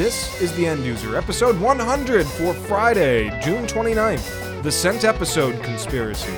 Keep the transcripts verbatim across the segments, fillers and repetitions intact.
This is The End User, episode one hundred for Friday, June twenty-ninth, the Cent Episode Conspiracy.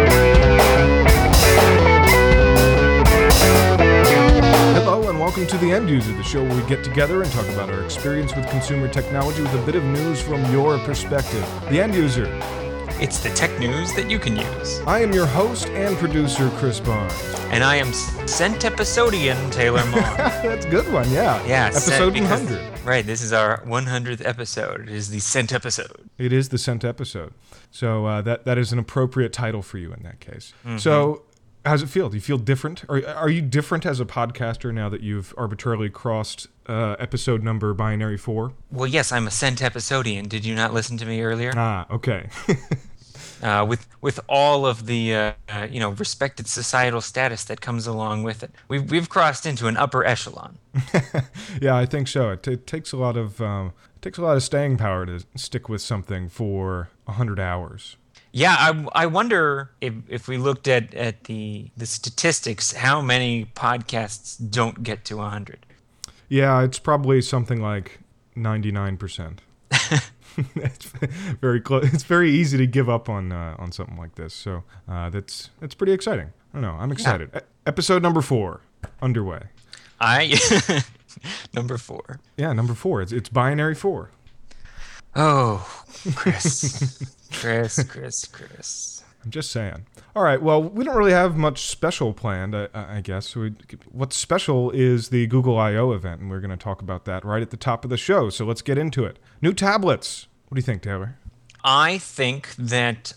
Hello and welcome to The End User, the show where we get together and talk about our experience with consumer technology with a bit of news from your perspective. The End User. It's the tech news that you can use. I am your host and producer, Chris Barnes. And I am Cent Episodian Taylor Moore. That's a good one, yeah. Yeah, episode because, one hundred. Right, this is our one hundredth episode. It is the Cent Episode. It is the Cent Episode. So uh, that that is an appropriate title for you in that case. Mm-hmm. So how does it feel? Do you feel different? Are, are you different as a podcaster now that you've arbitrarily crossed uh, episode number binary four? Well, yes, I'm a Cent Episodian. Did you not listen to me earlier? Ah, okay. Uh, with with all of the uh, uh, you know respected societal status that comes along with it, we've we've crossed into an upper echelon. Yeah, I think so. It, t- it takes a lot of um, it takes a lot of staying power to stick with something for a hundred hours. Yeah, I, I wonder if if we looked at, at the the statistics, how many podcasts don't get to a hundred? Yeah, it's probably something like ninety-nine percent. It's very close. It's very easy to give up on uh, on something like this. So uh, that's that's pretty exciting. I don't know. I'm excited. Yeah. E- episode number four underway. I number four. Yeah, number four. It's it's binary four. Oh, Chris, Chris, Chris, Chris. I'm just saying. All right. Well, we don't really have much special planned, I, I guess. We, what's special is the Google I O event, and we're going to talk about that right at the top of the show. So let's get into it. New tablets. What do you think, Taylor? I think that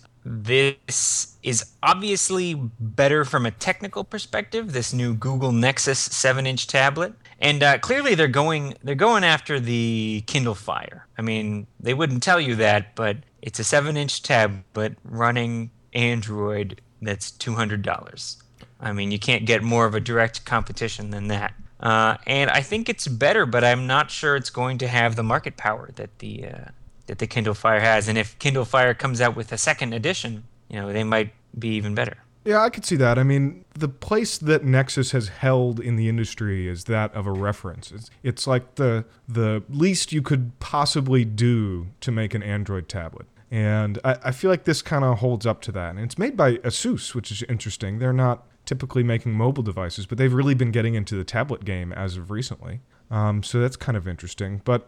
this is obviously better from a technical perspective. This new Google Nexus seven-inch tablet, and uh, clearly they're going they're going after the Kindle Fire. I mean, they wouldn't tell you that, but it's a seven-inch tablet running Android that's two hundred dollars. I mean, you can't get more of a direct competition than that. Uh, and I think it's better, but I'm not sure it's going to have the market power that the uh, that the Kindle Fire has. And if Kindle Fire comes out with a second edition, you know, they might be even better. Yeah, I could see that. I mean, the place that Nexus has held in the industry is that of a reference. It's, it's like the the least you could possibly do to make an Android tablet. And I, I feel like this kind of holds up to that. And it's made by Asus, which is interesting. They're not typically making mobile devices, but they've really been getting into the tablet game as of recently. Um, so that's kind of interesting. But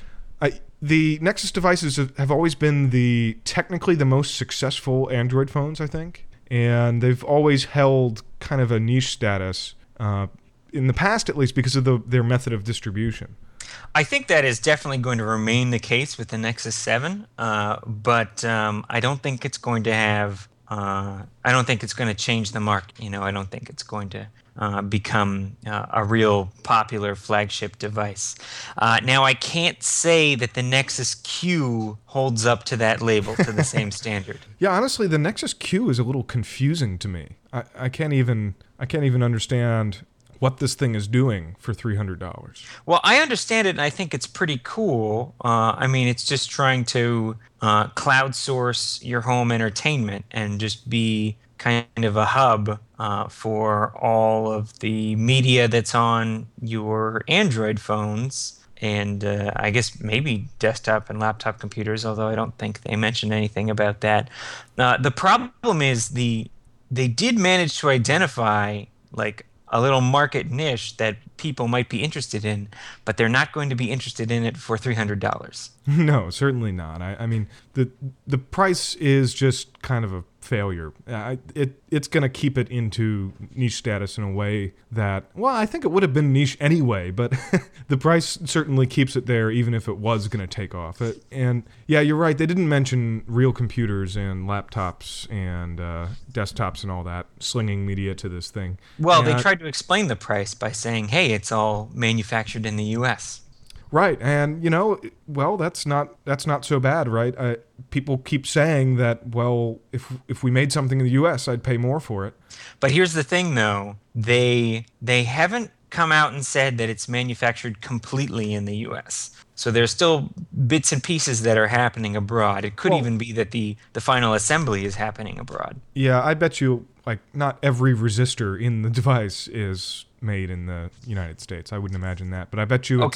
I, the Nexus devices have, have always been the technically the most successful Android phones, I think. And they've always held kind of a niche status, uh, in the past at least, because of the, their method of distribution. I think that is definitely going to remain the case with the Nexus seven, uh, but um, I don't think it's going to have. Uh, I don't think it's going to change the market. You know, I don't think it's going to uh, become uh, a real popular flagship device. Uh, now, I can't say that the Nexus Q holds up to that label to the same standard. Yeah, honestly, the Nexus Q is a little confusing to me. I, I can't even. I can't even understand what this thing is doing for three hundred dollars. Well, I understand it, and I think it's pretty cool. Uh, I mean, it's just trying to uh, cloud source your home entertainment and just be kind of a hub uh, for all of the media that's on your Android phones and uh, I guess maybe desktop and laptop computers, although I don't think they mentioned anything about that. Uh, the problem is the they did manage to identify like a little market niche that people might be interested in, but they're not going to be interested in it for three hundred dollars. No, certainly not. I, I mean, the the price is just kind of a failure. I, it It's going to keep it into niche status in a way that, well, I think it would have been niche anyway, but the price certainly keeps it there even if it was going to take off. It, and yeah, you're right. They didn't mention real computers and laptops and uh, desktops and all that, slinging media to this thing. Well, and, they tried to explain the price by saying, hey, it's all manufactured in the U S. Right, and you know, well, that's not that's not so bad, right? Uh, people keep saying that, well, if if we made something in the U S, I'd pay more for it. But here's the thing, though: they they haven't come out and said that it's manufactured completely in the U S. So there's still bits and pieces that are happening abroad. It could well, even be that the the final assembly is happening abroad. Yeah, I bet you, like, not every resistor in the device is made in the United States. I wouldn't imagine that, but I bet you. Okay. It's,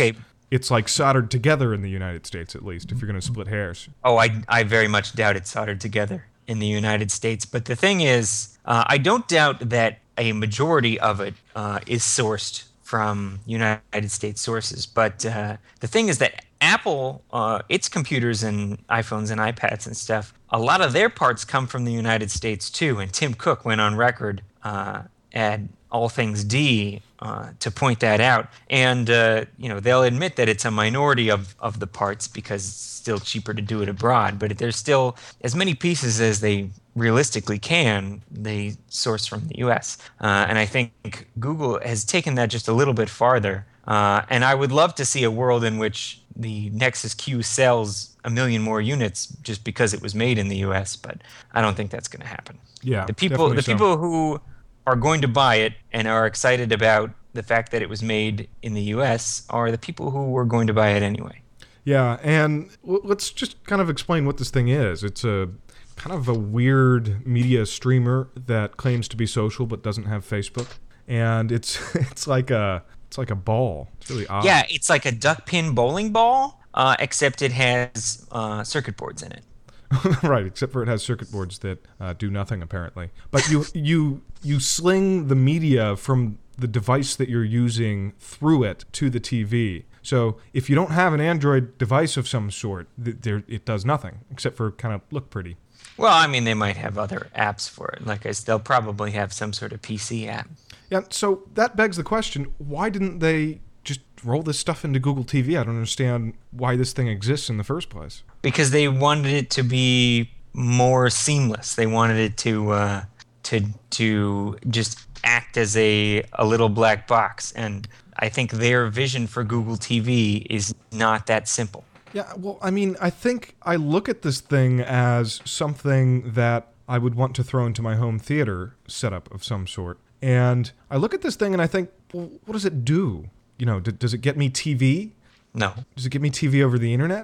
it's like soldered together in the United States, at least, if you're going to split hairs. Oh, I, I very much doubt it's soldered together in the United States. But the thing is, uh, I don't doubt that a majority of it uh, is sourced from United States sources. But uh, the thing is that Apple, uh, its computers and iPhones and iPads and stuff, a lot of their parts come from the United States too. And Tim Cook went on record uh, at All Things D uh, to point that out. And uh, you know, they'll admit that it's a minority of, of the parts because it's still cheaper to do it abroad. But there's still as many pieces as they realistically can, they source from the U S. Uh, and I think Google has taken that just a little bit farther. Uh, and I would love to see a world in which the Nexus Q sells a million more units just because it was made in the U S, but I don't think that's going to happen. Yeah, the people, the so. people who are going to buy it and are excited about the fact that it was made in the U S are the people who were going to buy it anyway. Yeah, and w- let's just kind of explain what this thing is. It's a kind of a weird media streamer that claims to be social but doesn't have Facebook, and it's it's like a It's like a ball. It's really odd. Yeah, it's like a duck pin bowling ball, uh, except it has uh, circuit boards in it. Right, except for it has circuit boards that uh, do nothing apparently. But you you you sling the media from the device that you're using through it to the T V. So if you don't have an Android device of some sort, th- there it does nothing except for kind of look pretty. Well, I mean, they might have other apps for it. Like I said, they'll probably have some sort of P C app. Yeah, so that begs the question, why didn't they just roll this stuff into Google T V? I don't understand why this thing exists in the first place. Because they wanted it to be more seamless. They wanted it to uh, to to just act as a, a little black box. And I think their vision for Google T V is not that simple. Yeah, well, I mean, I think I look at this thing as something that I would want to throw into my home theater setup of some sort. And I look at this thing and I think, well, what does it do? You know, d- does it get me T V? No. Does it get me T V over the internet?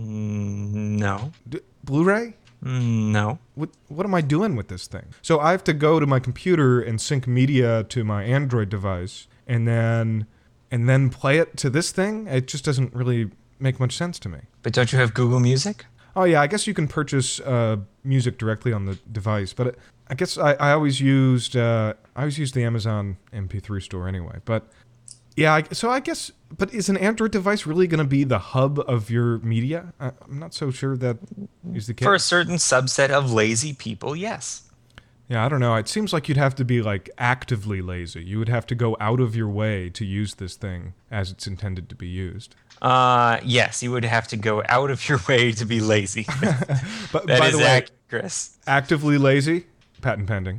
Mm, no. D- Blu-ray? Mm, no. What what am I doing with this thing? So I have to go to my computer and sync media to my Android device and then and then play it to this thing? It just doesn't really make much sense to me. But don't you have Google Music? Oh yeah, I guess you can purchase uh, music directly on the device, but it, I guess I, I always used uh, I always used the Amazon M P three store anyway. But yeah, I, so I guess, but is an Android device really going to be the hub of your media? I, I'm not so sure that is the case. For a certain subset of lazy people, yes. Yeah, I don't know. It seems like you'd have to be like actively lazy. You would have to go out of your way to use this thing as it's intended to be used. Uh, yes, you would have to go out of your way to be lazy. But that by is the way, accurate, Chris. actively lazy, patent pending.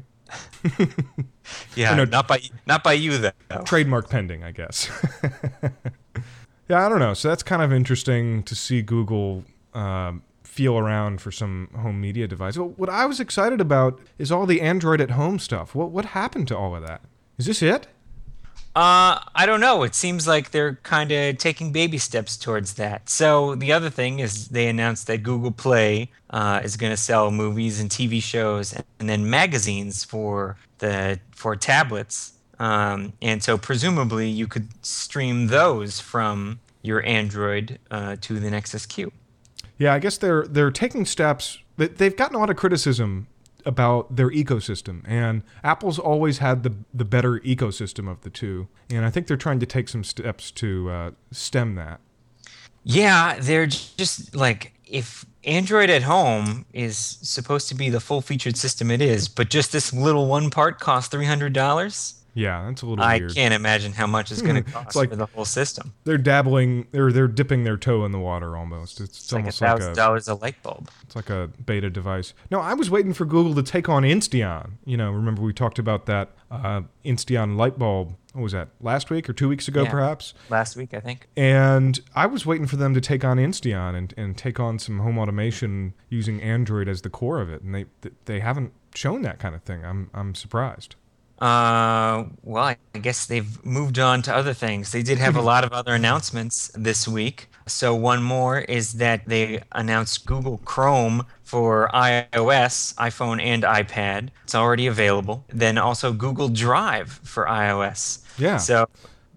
Yeah, know, not by not by you though. Trademark pending, I guess. Yeah, I don't know. So that's kind of interesting to see Google um, feel around for some home media device. Well, what I was excited about is all the Android at home stuff. What what happened to all of that? Is this it? Uh, I don't know. It seems like they're kind of taking baby steps towards that. So the other thing is they announced that Google Play uh, is going to sell movies and T V shows and then magazines for the for tablets. Um, and so presumably you could stream those from your Android uh, to the Nexus Q. Yeah, I guess they're they're taking steps. They've gotten a lot of criticism about their ecosystem, and Apple's always had the the better ecosystem of the two, and I think they're trying to take some steps to uh, stem that. Yeah, they're just like, if Android at home is supposed to be the full-featured system it is, but just this little one part costs three hundred dollars. Yeah, that's a little I weird. can't imagine how much it's going to cost like- for the whole system. They're dabbling, they're they're dipping their toe in the water almost. It's, It's like a almost like thousand a dollars a light bulb. it's like a beta device. No, I was waiting for Google to take on Insteon. You know, remember we talked about that uh, Insteon light bulb. What was that? Last week or two weeks ago, Yeah. perhaps? Last week, I think. And I was waiting for them to take on Insteon and, and take on some home automation using Android as the core of it, and they they haven't shown that kind of thing. I'm I'm surprised. Uh, well, I I guess they've moved on to other things. They did have a lot of other announcements this week. So one more is that they announced Google Chrome for iOS, iPhone, and iPad. It's already available. Then also Google Drive for iOS. Yeah. So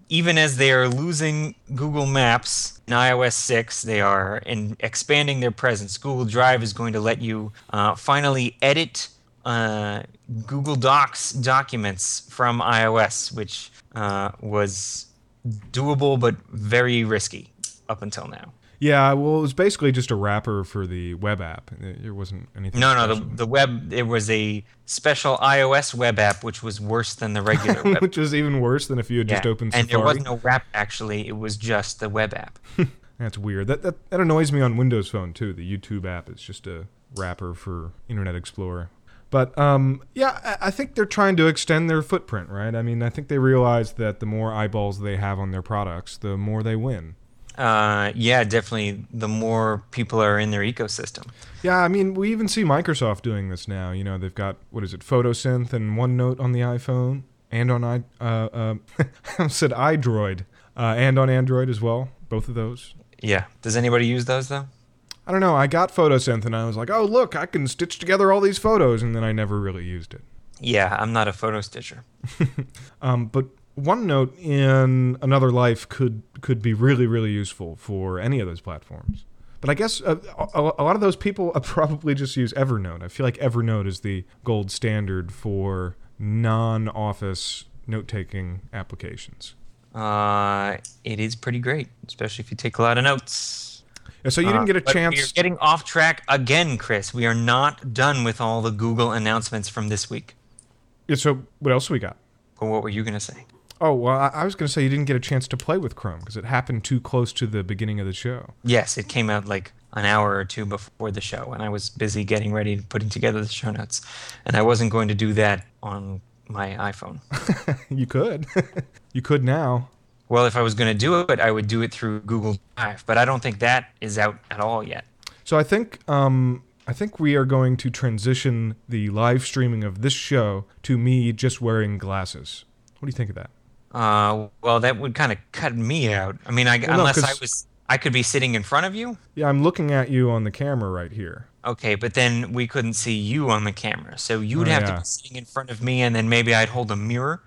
even as they are losing Google Maps in i O S six, they are in expanding their presence. Google Drive is going to let you uh, finally edit uh, Google Docs documents from iOS, which uh, was doable but very risky up until now. Yeah, well, it was basically just a wrapper for the web app. There wasn't anything No, no, special. the, the web, it was a special iOS web app, which was worse than the regular web. Which was even worse than if you had Yeah, just opened and Safari. there was no wrap, actually. It was just the web app. That's weird. That, that that annoys me on Windows Phone too. The YouTube app is just a wrapper for Internet Explorer. But um, yeah, I, I think they're trying to extend their footprint, right? I mean, I think they realize that the more eyeballs they have on their products, the more they win. Uh, yeah, definitely. The more people are in their ecosystem. Yeah, I mean, we even see Microsoft doing this now. You know, they've got, what is it, PhotoSynth and OneNote on the iPhone and on i uh, uh, I said iDroid uh, and on Android as well. Both of those. Yeah. Does anybody use those though? I don't know. I got PhotoSynth and I was like, oh look, I can stitch together all these photos, and then I never really used it. Yeah, I'm not a photo stitcher. um, but OneNote in another life could could be really, really useful for any of those platforms. But I guess a, a, a lot of those people probably just use Evernote. I feel like Evernote is the gold standard for non-Office note-taking applications. Uh, it is pretty great, especially if you take a lot of notes. Yeah, so you didn't Uh, get a but chance. We're getting off track again, Chris. We are not done with all the Google announcements from this week. Yeah, so what else we got? But what were you going to say? Oh, well, I, I was going to say you didn't get a chance to play with Chrome because it happened too close to the beginning of the show. Yes, it came out like an hour or two before the show, and I was busy getting ready, putting together the show notes, and I wasn't going to do that on my iPhone. You could. You could now. Well, if I was going to do it, I would do it through Google Drive, but I don't think that is out at all yet. So I think um, I think we are going to transition the live streaming of this show to me just wearing glasses. What do you think of that? Uh, well, that would kind of cut me out. I mean, I, Well, no, unless I 'cause- was, I could be sitting in front of you. Yeah, I'm looking at you on the camera right here. Okay, but then we couldn't see you on the camera, so you'd Oh, have yeah. to be sitting in front of me, and then maybe I'd hold a mirror.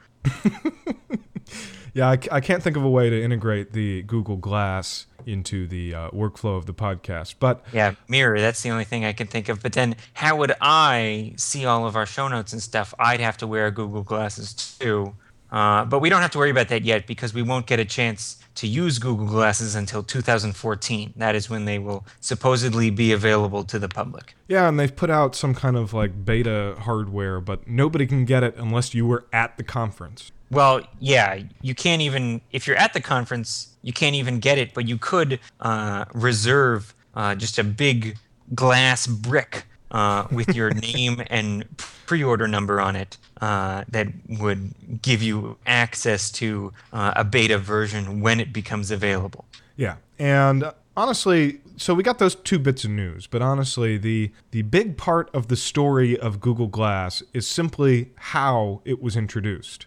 Yeah, I, c- I can't think of a way to integrate the Google Glass into the uh, workflow of the podcast. But Yeah, mirror. That's the only thing I can think of. But then, how would I see all of our show notes and stuff? I'd have to wear Google Glasses too. Uh, but we don't have to worry about that yet because we won't get a chance to use Google Glasses until two thousand fourteen. That is when they will supposedly be available to the public. yeah, and they've put out some kind of like beta hardware, but nobody can get it unless you were at the conference. Well, yeah, you can't even, if you're at the conference, you can't even get it, but you could uh, reserve uh, just a big glass brick uh, with your name and pre-order number on it uh, that would give you access to uh, a beta version when it becomes available. Yeah, and honestly, so we got those two bits of news, but honestly, the the big part of the story of Google Glass is simply how it was introduced.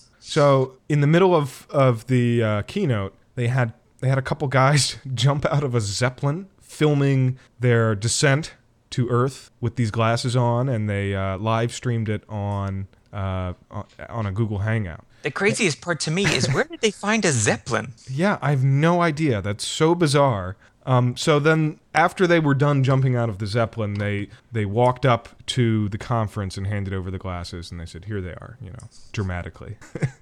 So in the middle of of the uh, keynote, they had they had a couple guys jump out of a Zeppelin, filming their descent to Earth with these glasses on, and they uh, live streamed it on uh, on a Google Hangout. The craziest part to me is where did they find a Zeppelin? Yeah, I have no idea. That's so bizarre. Um, so then, after they were done jumping out of the Zeppelin, they they walked up to the conference and handed over the glasses, and they said, "Here they are," you know, dramatically.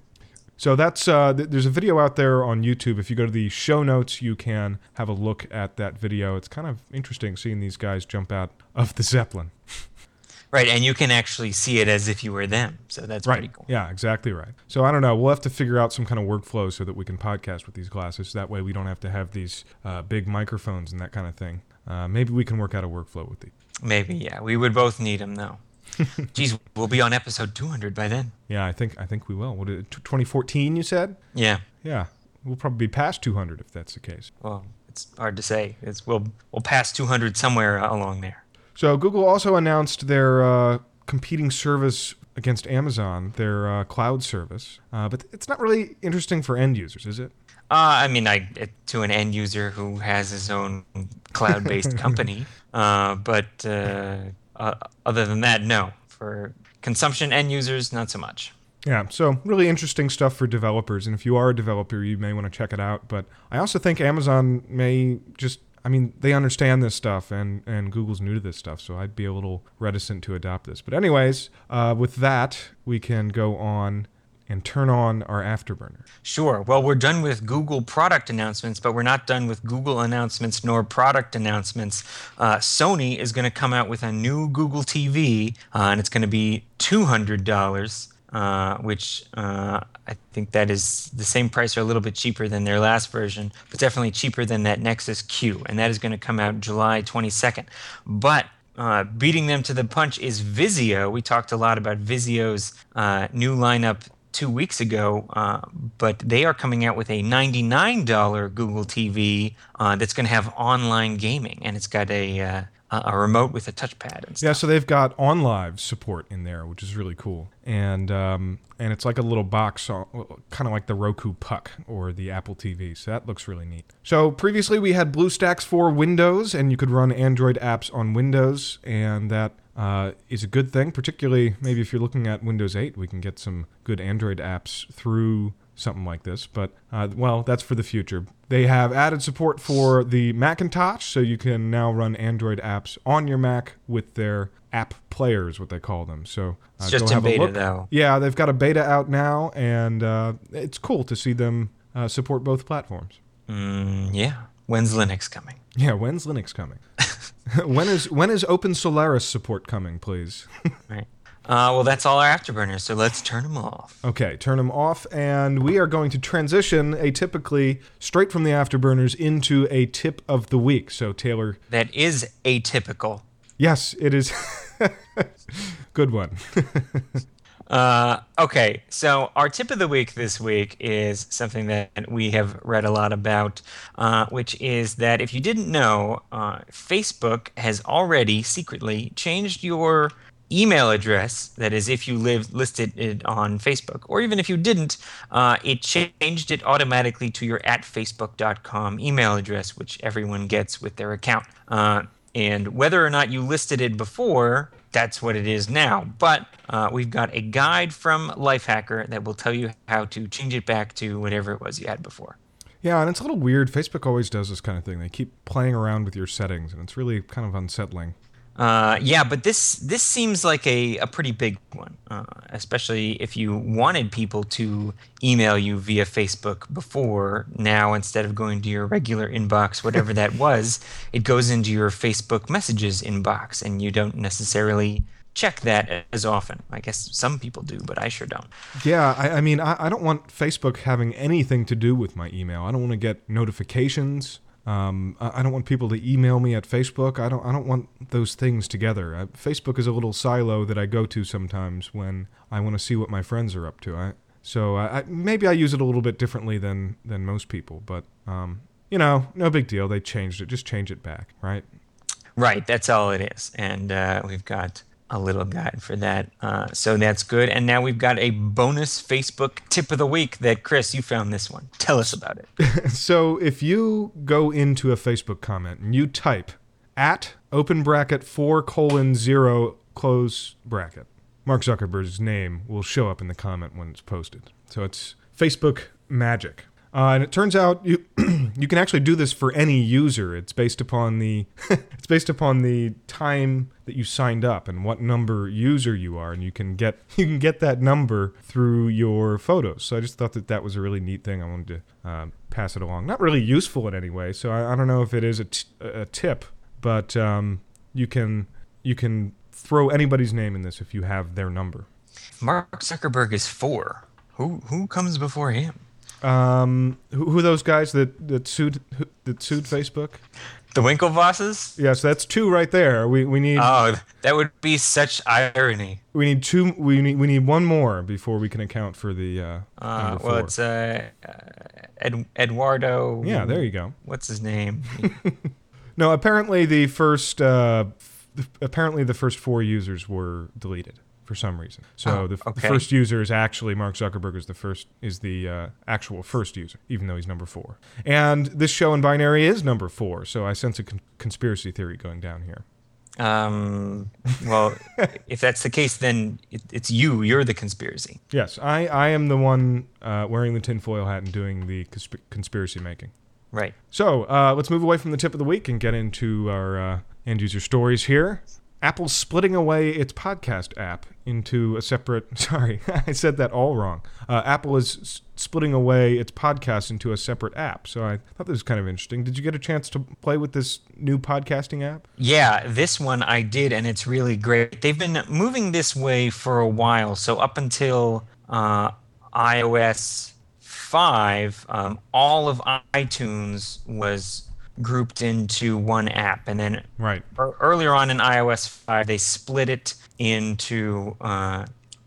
So that's uh, th- there's a video out there on YouTube. If you go to the show notes, you can have a look at that video. It's kind of interesting seeing these guys jump out of the Zeppelin. Right, and you can actually see it as if you were them, so that's Right. pretty cool. Yeah, exactly right. So I don't know. We'll have to figure out some kind of workflow so that we can podcast with these glasses. That way we don't have to have these uh, big microphones and that kind of thing. Uh, maybe we can work out a workflow with these. Maybe, yeah. We would both need them, though. Geez, we'll be on episode two hundred by then. Yeah, I think I think we will. What is it, twenty fourteen, you said? Yeah. Yeah, we'll probably be past two hundred if that's the case. Well, it's hard to say. It's we'll we'll pass two hundred somewhere along there. So Google also announced their uh, competing service against Amazon, their uh, cloud service. Uh, but it's not really interesting for end users, is it? Uh, I mean, I it, to an end user who has his own cloud-based company. Uh, but uh, uh, other than that, no. For consumption end users, not so much. Yeah, so really interesting stuff for developers. And if you are a developer, you may want to check it out. But I also think Amazon may just, I mean, they understand this stuff, and, and Google's new to this stuff. So I'd be a little reticent to adopt this. But anyways, uh, with that, we can go on and turn on our Afterburner. Sure. Well, we're done with Google product announcements, but we're not done with Google announcements nor product announcements. Uh, Sony is going to come out with a new Google T V, uh, and it's going to be two hundred dollars, uh, which uh, I think that is the same price or a little bit cheaper than their last version, but definitely cheaper than that Nexus Q, and that is going to come out July twenty-second. But Uh, beating them to the punch is Vizio. We talked a lot about Vizio's uh, new lineup two weeks ago, uh, but they are coming out with a ninety-nine dollars Google T V uh, that's going to have online gaming, and it's got a uh, a remote with a touchpad and stuff. Yeah, so they've got OnLive support in there, which is really cool, and um, and it's like a little box, uh, kind of like the Roku Puck or the Apple T V. So that looks really neat. So previously we had BlueStacks for Windows, and you could run Android apps on Windows, and that Uh, is a good thing, particularly maybe if you're looking at Windows eight, we can get some good Android apps through something like this. But, uh, well, that's for the future. They have added support for the Macintosh, so you can now run Android apps on your Mac with their app players, what they call them. So uh, it's just go in have a beta, look. though. Yeah, they've got a beta out now, and uh, it's cool to see them uh, support both platforms. Mm, yeah. When's Linux coming? Yeah, when's Linux coming? when is when is Open Solaris support coming, please? Right. Uh, well, that's all our Afterburners, so let's turn them off. Okay, turn them off, and we are going to transition atypically straight from the Afterburners into a tip of the week. So, Taylor. That is atypical. Yes, it is. Good one. Uh, okay, so our tip of the week this week is something that we have read a lot about, uh, which is that if you didn't know, uh, Facebook has already secretly changed your email address. That is, if you live listed it on Facebook, or even if you didn't, uh, it changed it automatically to your at facebook dot com email address, which everyone gets with their account. Uh, and whether or not you listed it before, that's what it is now. But uh, we've got a guide from Lifehacker that will tell you how to change it back to whatever it was you had before. Yeah, and it's a little weird. Facebook always does this kind of thing. They keep playing around with your settings, and it's really kind of unsettling. Uh, yeah, but this this seems like a, a pretty big one, uh, especially if you wanted people to email you via Facebook before. Now, instead of going to your regular inbox, whatever that was, it goes into your Facebook messages inbox, and you don't necessarily check that as often. I guess some people do, but I sure don't. Yeah, I, I mean, I, I don't want Facebook having anything to do with my email. I don't want to get notifications. Um, I, I don't want people to email me at Facebook. I don't. I don't want those things together. I, Facebook is a little silo that I go to sometimes when I want to see what my friends are up to. I, so I, I, maybe I use it a little bit differently than than most people. But um, you know, no big deal. They changed it. Just change it back, right? Right. That's all it is. And uh, we've got a little guide for that. Uh, so that's good. And now we've got a bonus Facebook tip of the week that, Chris, you found this one. Tell us about it. So if you go into a Facebook comment and you type at open bracket four colon zero close bracket, Mark Zuckerberg's name will show up in the comment when it's posted. So it's Facebook magic. Uh, and it turns out you you can actually do this for any user. It's based upon the it's based upon the time that you signed up and what number user you are, and you can get you can get that number through your photos. So I just thought that that was a really neat thing. I wanted to uh, pass it along. Not really useful in any way. So I, I don't know if it is a, t- a tip, but um, you can you can throw anybody's name in this if you have their number. Mark Zuckerberg is four. Who who comes before him? Um, who, who are those guys that that sued who, that sued Facebook? The Winklevosses? Yes, that's two right there. We we need. Oh, that would be such irony. We need two. We need we need one more before we can account for the. Uh, uh, number four. Well, it's uh, uh, Ed, Eduardo. Yeah, there you go. What's his name? No, apparently the first. Uh, f- apparently the first four users were deleted for some reason. So oh, the, okay. the first user is actually Mark Zuckerberg is the first is the uh, actual first user, even though he's number four. And this show in binary is number four. So I sense a con- conspiracy theory going down here. Um, well, if that's the case, then it, it's you. You're the conspiracy. Yes, I, I am the one uh, wearing the tinfoil hat and doing the consp- conspiracy making. Right. So uh, let's move away from the tip of the week and get into our uh, end user stories here. Apple's splitting away its podcast app into a separate... Sorry, I said that all wrong. Uh, Apple is s- splitting away its podcast into a separate app. So I thought this was kind of interesting. Did you get a chance to play with this new podcasting app? Yeah, this one I did, and it's really great. They've been moving this way for a while. So up until uh, iOS five, um, all of iTunes was grouped into one app, and then right. er- earlier on in iOS five, they split it into uh,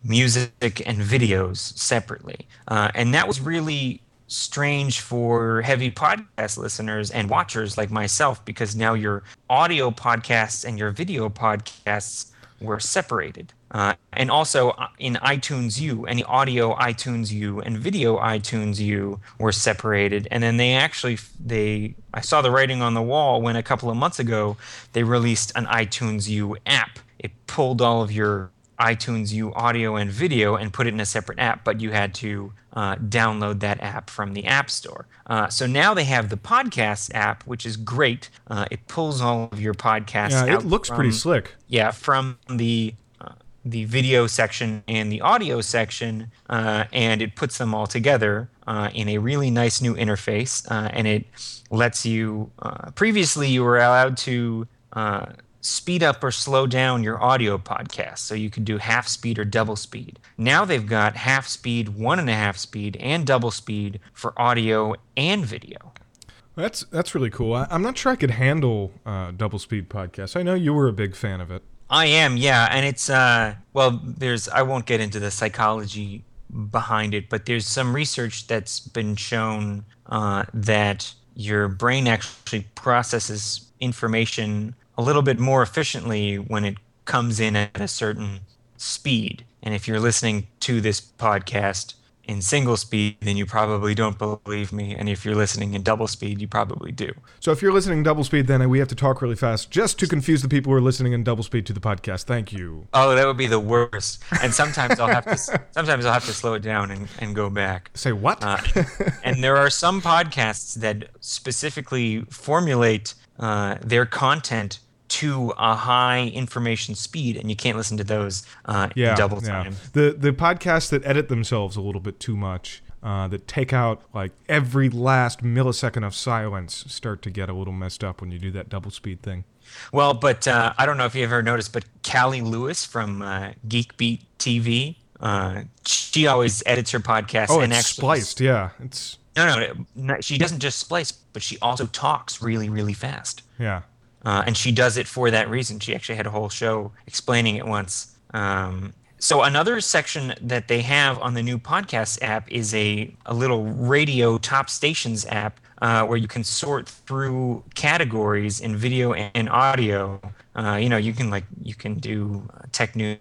music and videos separately, uh, and that was really strange for heavy podcast listeners and watchers like myself, because now your audio podcasts and your video podcasts were separated. Uh, and also uh, in iTunes U, any audio iTunes U and video iTunes U were separated. And then they actually, they I saw the writing on the wall when a couple of months ago they released an iTunes U app. It pulled all of your iTunes U audio and video and put it in a separate app, but you had to uh, download that app from the App Store. Uh, so now they have the podcast app, which is great. Uh, it pulls all of your podcasts Yeah, out it looks from, pretty slick. Yeah, from the uh, the video section and the audio section, uh, and it puts them all together uh, in a really nice new interface, uh, and it lets you. Uh, previously, you were allowed to Uh, speed up or slow down your audio podcast, so you could do half speed or double speed. Now they've got half speed, one and a half speed, and double speed for audio and video. That's that's really cool. I, I'm not sure I could handle uh, double speed podcasts. I know you were a big fan of it. I am, yeah, and it's uh, well, there's I won't get into the psychology behind it, but there's some research that's been shown uh, that your brain actually processes information a little bit more efficiently when it comes in at a certain speed. And if you're listening to this podcast in single speed, then you probably don't believe me. And if you're listening in double speed, you probably do. So if you're listening double speed, then we have to talk really fast just to confuse the people who are listening in double speed to the podcast. Thank you. Oh, that would be the worst. And sometimes I'll have to sometimes I'll have to slow it down and, and go back. Say what? Uh, and there are some podcasts that specifically formulate uh, their content to a high information speed, and you can't listen to those uh, yeah, in double yeah. time. The the podcasts that edit themselves a little bit too much, uh, that take out like every last millisecond of silence, start to get a little messed up when you do that double speed thing. Well, but uh, I don't know if you ever noticed, but Callie Lewis from uh, Geek Beat T V, uh, she always edits her podcast. Oh, and it's actually, spliced, yeah. It's no, no, no, she doesn't just splice, but she also talks really, really fast. yeah. Uh, and she does it for that reason. She actually had a whole show explaining it once. Um, so another section that they have on the new podcast app is a, a little radio top stations app uh, where you can sort through categories in video and audio. Uh, you know, you can like you can do uh, tech news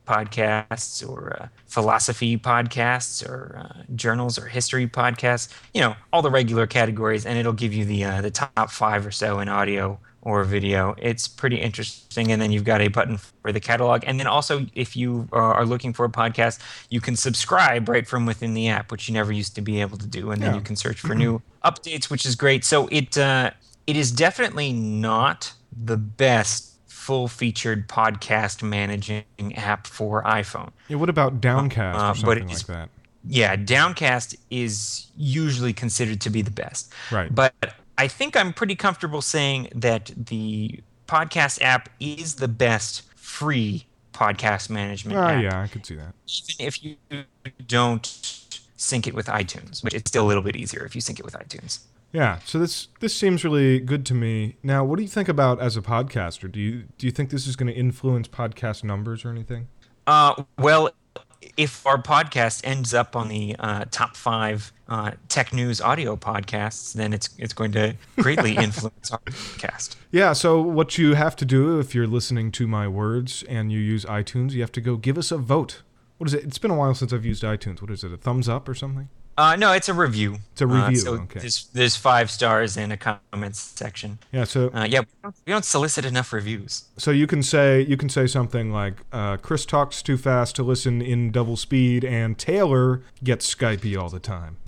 podcasts or uh, philosophy podcasts or uh, journals or history podcasts. You know, all the regular categories, and it'll give you the uh, the top five or so in audio or video. It's pretty interesting. And then you've got a button for the catalog. And then also, if you are looking for a podcast, you can subscribe right from within the app, which you never used to be able to do. And then Yeah. you can search for new updates, which is great. So it uh, it is definitely not the best full-featured podcast managing app for iPhone. Yeah, what about Downcast Uh, or but something it's- like that? Yeah, Downcast is usually considered to be the best. Right. But I think I'm pretty comfortable saying that the podcast app is the best free podcast management Oh, app. yeah, I could see that. Even if you don't sync it with iTunes, which it's still a little bit easier if you sync it with iTunes. Yeah, so this this seems really good to me. Now, what do you think about as a podcaster? Do you do you think this is going to influence podcast numbers or anything? Uh, well, if our podcast ends up on the uh, top five uh, tech news audio podcasts, then it's it's going to greatly influence our podcast. Yeah, so what you have to do if you're listening to my words and you use iTunes, you have to go give us a vote. What is it? It's been a while since I've used iTunes. What is it, a thumbs up or something? Uh, no, it's a review. It's a review. Uh, so okay. there's, there's five stars and a comments section. Yeah. So uh, yeah, we don't, we don't solicit enough reviews. So you can say you can say something like uh, Chris talks too fast to listen in double speed, and Taylor gets Skypey all the time.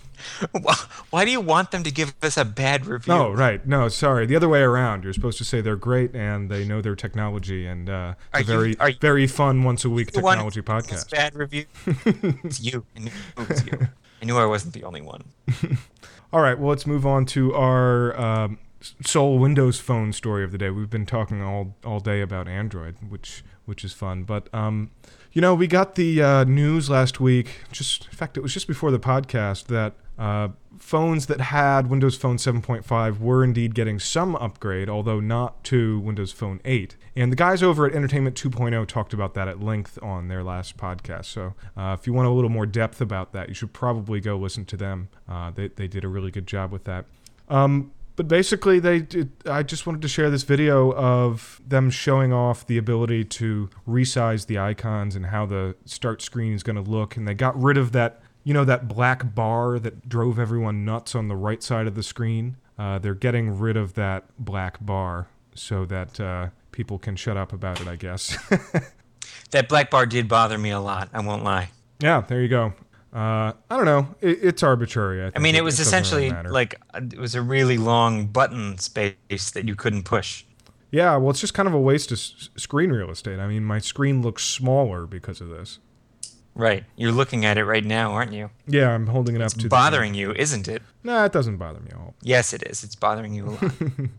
Why do you want them to give us a bad review? No, right. No, sorry. The other way around. You're supposed to say they're great and they know their technology, and uh, it's a very, you, very fun once a week technology one podcast. Bad review. It's you. I knew it was you. I knew I wasn't the only one. All right. Well, let's move on to our um, sole Windows Phone story of the day. We've been talking all all day about Android, which which is fun, but um, you know, we got the uh, news last week. Just in fact, it was just before the podcast that. Uh, phones that had Windows Phone seven point five were indeed getting some upgrade, although not to Windows Phone eight. And the guys over at Entertainment two point oh talked about that at length on their last podcast. So uh, if you want a little more depth about that, you should probably go listen to them. Uh, they, they did a really good job with that. Um, but basically, they did, I just wanted to share this video of them showing off the ability to resize the icons and how the start screen is going to look. And they got rid of that You know, that black bar that drove everyone nuts on the right side of the screen? Uh, they're getting rid of that black bar so that uh, people can shut up about it, I guess. That black bar did bother me a lot, I won't lie. Yeah, there you go. Uh, I don't know. It, it's arbitrary. I, think I mean, it, it was it essentially really like, it was a really long button space that you couldn't push. Yeah, well, it's just kind of a waste of s- screen real estate. I mean, my screen looks smaller because of this. Right. You're looking at it right now, aren't you? Yeah, I'm holding it it's up to bothering the you, isn't it? Nah, it doesn't bother me at all. Yes, it is. It's bothering you a lot.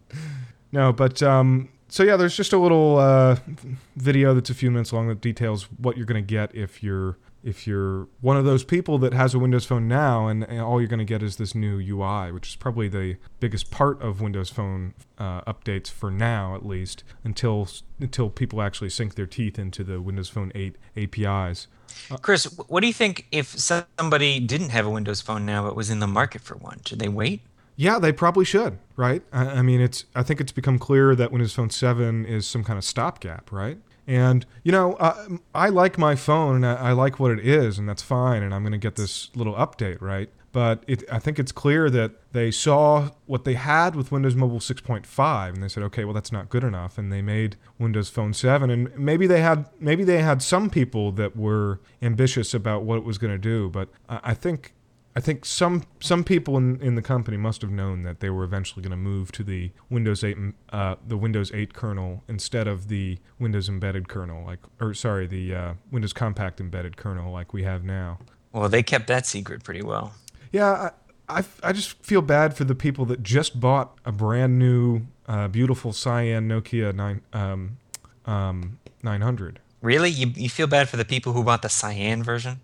No, but um, so yeah, there's just a little uh, video that's a few minutes long that details what you're going to get if you're if you're one of those people that has a Windows Phone now, and, and all you're going to get is this new U I, which is probably the biggest part of Windows Phone uh, updates for now, at least, until until people actually sink their teeth into the Windows Phone eight A P Is. Chris, what do you think if somebody didn't have a Windows Phone now but was in the market for one? Should they wait? Yeah, they probably should, right? I, I mean, it's. I think it's become clear that Windows Phone seven is some kind of stopgap, right? And, you know, uh, I like my phone, and I, I like what it is, and that's fine, and I'm going to get this little update, right? But it, I think it's clear that they saw what they had with Windows Mobile six point five, and they said, okay, well, that's not good enough, and they made Windows Phone seven. And maybe they had maybe they had some people that were ambitious about what it was going to do, but I, I think I think some some people in, in the company must have known that they were eventually going to move to the Windows eight uh, the Windows eight kernel instead of the Windows embedded kernel, like or sorry, the uh, Windows Compact embedded kernel like we have now. Well, they kept that secret pretty well. Yeah, I, I, I just feel bad for the people that just bought a brand new, uh, beautiful cyan Nokia nine um, um, nine hundred. Really? You you feel bad for the people who bought the cyan version?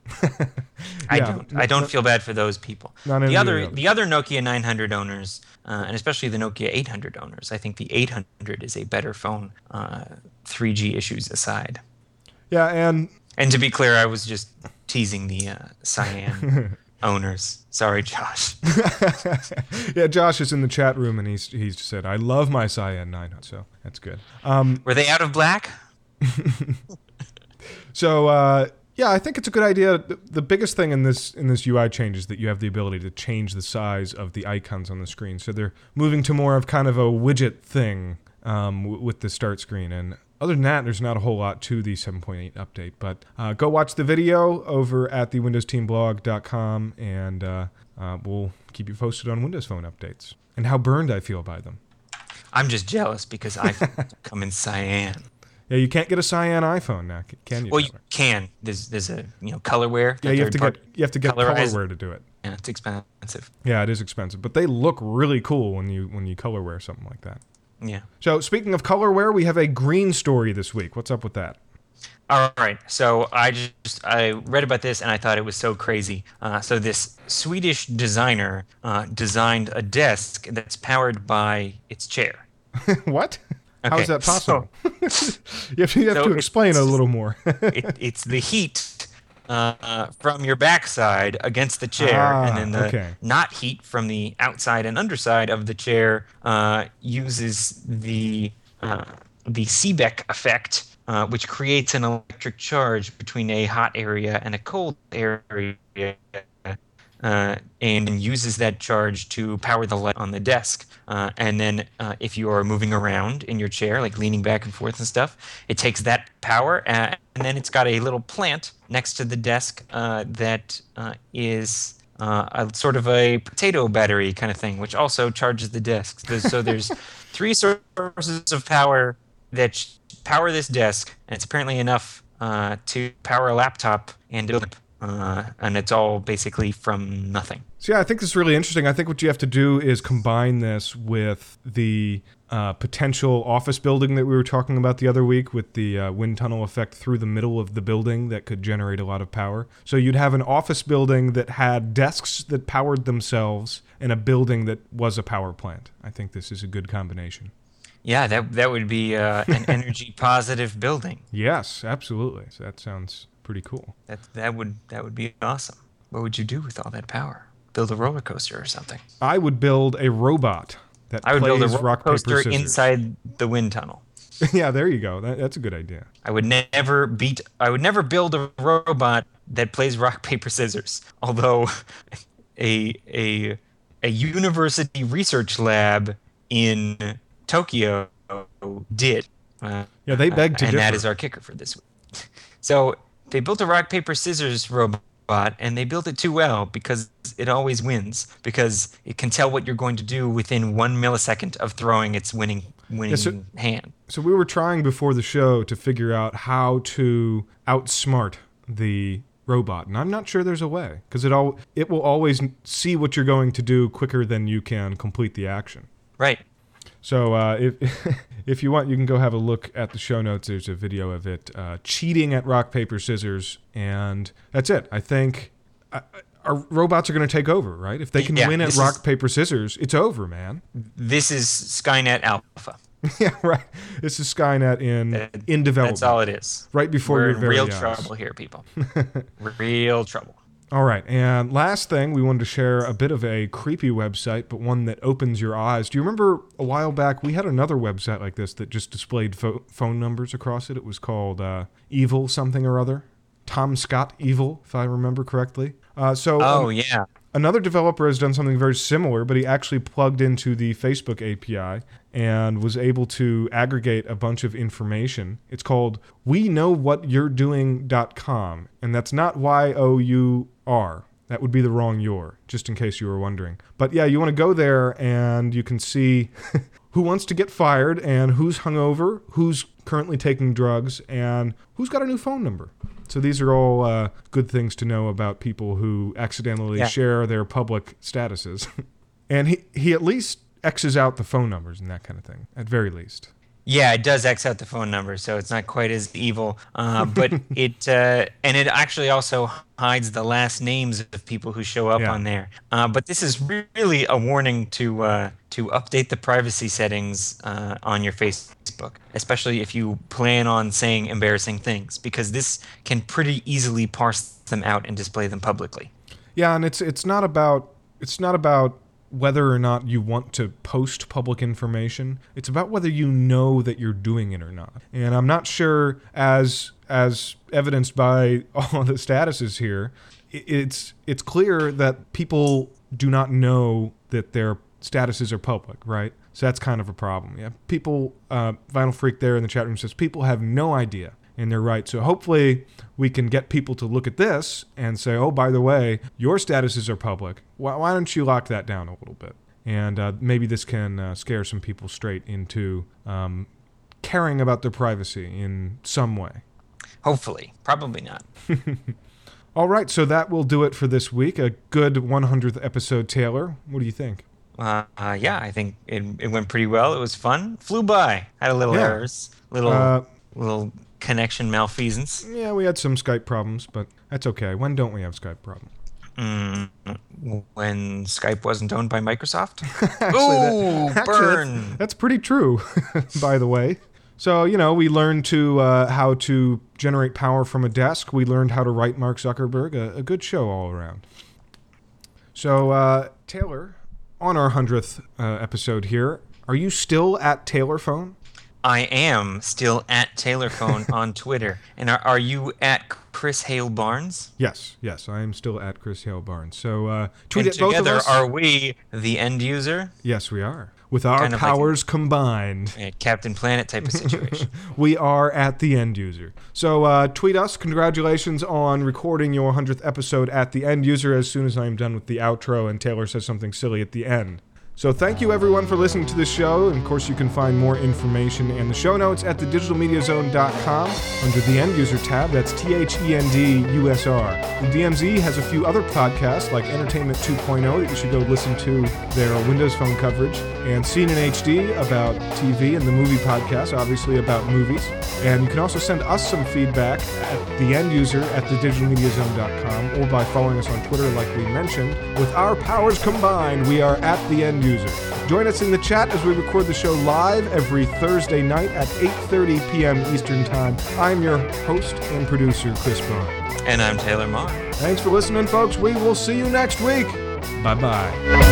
I Yeah, don't. no- I don't no- feel bad for those people. Not any The of the other others. the other Nokia nine hundred owners, uh, and especially the Nokia eight hundred owners, I think the eight hundred is a better phone, uh, three G issues aside. Yeah, and And to be clear, I was just teasing the uh, cyan owners. Sorry, Josh. yeah, Josh is in the chat room and he's he's said, I love my cyan nine hundred, so that's good. Um, Were they out of black? So uh, yeah, I think it's a good idea. The, the biggest thing in this in this U I change is that you have the ability to change the size of the icons on the screen. So they're moving to more of kind of a widget thing um, w- with the start screen. And other than that, there's not a whole lot to the seven point eight update. But uh, go watch the video over at the windows team blog dot com, and uh, uh, we'll keep you posted on Windows Phone updates and how burned I feel by them. I'm just jealous because I've come in cyan. Yeah, you can't get a cyan iPhone now, c- can you? Well, you Tyler? can. There's there's a you know colorware. Yeah, you have to get you have to get colorize- colorware to do it. Yeah, it's expensive. Yeah, it is expensive, but they look really cool when you when you colorware something like that. Yeah. So speaking of colorware, we have a green story this week. What's up with that? All right. So I just I read about this and I thought it was so crazy. Uh, so this Swedish designer uh, designed a desk that's powered by its chair. What? How Okay, is that possible? you have to, you have so to it's- explain a little more. it, it's the heat uh, from your backside against the chair, Ah, and then the okay. not heat from the outside and underside of the chair uh, uses the uh, the Seebeck effect, uh, which creates an electric charge between a hot area and a cold area. uh, and uses that charge to power the light on the desk. Uh, and then uh, if you are moving around in your chair, like leaning back and forth and stuff, it takes that power, uh, and then it's got a little plant next to the desk uh, that uh, is uh, a sort of a potato battery kind of thing, which also charges the desk. So there's three sources of power that sh- power this desk, and it's apparently enough uh, to power a laptop and build it. Uh, and it's all basically from nothing. So yeah, I think this is really interesting. I think what you have to do is combine this with the uh, potential office building that we were talking about the other week with the uh, wind tunnel effect through the middle of the building that could generate a lot of power. So you'd have an office building that had desks that powered themselves and a building that was a power plant. I think this is a good combination. Yeah, that that would be uh, an energy positive building. Yes, absolutely. So that sounds pretty cool. That that would that would be awesome. What would you do with all that power? Build a roller coaster or something? I would build a robot that I would plays build a roller rock, paper, coaster scissors. inside the wind tunnel. Yeah, there you go. That, that's a good idea. I would never beat. I would never build a robot that plays rock paper scissors. Although a a a university research lab in Tokyo did. Uh, Yeah, they beg to and differ. that is our kicker for this week. So they built a rock paper scissors robot, and they built it too well because it always wins, because it can tell what you're going to do within one millisecond of throwing its winning winning Yeah, so- hand. So we were trying before the show to figure out how to outsmart the robot, and I'm not sure there's a way, because it all it will always see what you're going to do quicker than you can complete the action. Right. So uh, if if you want, you can go have a look at the show notes. There's a video of it uh, cheating at rock, paper, scissors, and that's it. I think uh, our robots are going to take over, right? If they can Yeah, win at this rock, is- paper, scissors, it's over, man. This is Skynet Alpha. Yeah, right. This is Skynet in That- in development. That's all it is. Right before We're your in very real eyes. trouble here, people. Real trouble. All right, and last thing, we wanted to share a bit of a creepy website, but one that opens your eyes. Do you remember a while back, we had another website like this that just displayed pho- phone numbers across it? It was called uh, Evil something or other. Tom Scott Evil, if I remember correctly. Uh, so Oh, um, yeah. another developer has done something very similar, but he actually plugged into the Facebook A P I and was able to aggregate a bunch of information. It's called we know what you're doing dot com, and that's not Y O U R. That would be the wrong your, just in case you were wondering. But yeah, you want to go there and you can see who wants to get fired and who's hungover, who's currently taking drugs, and who's got a new phone number. So these are all uh, good things to know about people who accidentally Yeah. share their public statuses. And he, he at least X's out the phone numbers and that kind of thing, at very least. Yeah, it does X out the phone number, so it's not quite as evil. Uh, but it uh, and it actually also hides the last names of people who show up Yeah. on there. Uh, but this is really a warning to uh, to update the privacy settings uh, on your Facebook, especially if you plan on saying embarrassing things, because this can pretty easily parse them out and display them publicly. Yeah, and it's it's not about it's not about whether or not you want to post public information. It's about whether you know that you're doing it or not. And I'm not sure, as as evidenced by all the statuses here, i- it's it's clear that people do not know that their statuses are public, right? So that's kind of a problem. Yeah, people. Uh, Vinyl Freak there in the chat room says people have no idea. And they're right. So hopefully we can get people to look at this and say, oh, by the way, your statuses are public. Why, why don't you lock that down a little bit? And uh, maybe this can uh, scare some people straight into um, caring about their privacy in some way. Hopefully, probably not. All right, so that will do it for this week. A good one hundredth episode, Taylor. What do you think? Uh, uh, yeah, I think it it went pretty well. It was fun. Flew by. Had a little Yeah. errors, little Uh, little connection malfeasance. Yeah, we had some Skype problems, but that's okay. When don't we have Skype problems? Mm, when Skype wasn't owned by Microsoft. Actually, Ooh, that- actually, burn! That's, that's pretty true, by the way. So, you know, we learned to uh, how to generate power from a desk. We learned how to write Mark Zuckerberg. A, a good show all around. So, uh, Taylor, on our hundredth uh, episode here, are you still at Taylor Phone? I am still at TaylorPhone on Twitter. And are, are you at Chris Hale Barnes? Yes, yes, I am still at Chris Hale Barnes. So uh, tweet and at both of together, us. are we the end user? Yes, we are. With our Kind of powers like combined. a Captain Planet type of situation. We are at the end user. So uh, tweet us. Congratulations on recording your hundredth episode at the end user as soon as I am done with the outro and Taylor says something silly at the end. So thank you everyone for listening to this show. And of course you can find more information and the show notes at the digital media zone dot com under the end user tab. That's T H E N D U S R. The D M Z has a few other podcasts like Entertainment two point oh that you should go listen to their Windows Phone coverage, and Scene in H D about T V, and the Movie Podcast, obviously about movies. And you can also send us some feedback at the end user at the digital media zone dot com or by following us on Twitter like we mentioned. With our powers combined, we are at the end user. Join us in the chat as we record the show live every Thursday night at eight thirty p.m. Eastern Time. I'm your host and producer, Chris Barnes. And I'm Taylor Marr. Thanks for listening, folks. We will see you next week. Bye-bye.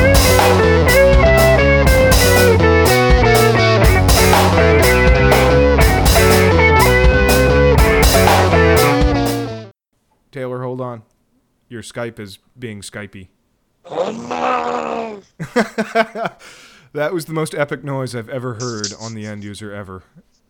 Taylor, hold on. Your Skype is being Skypey. Oh no! That was the most epic noise I've ever heard on the end user ever.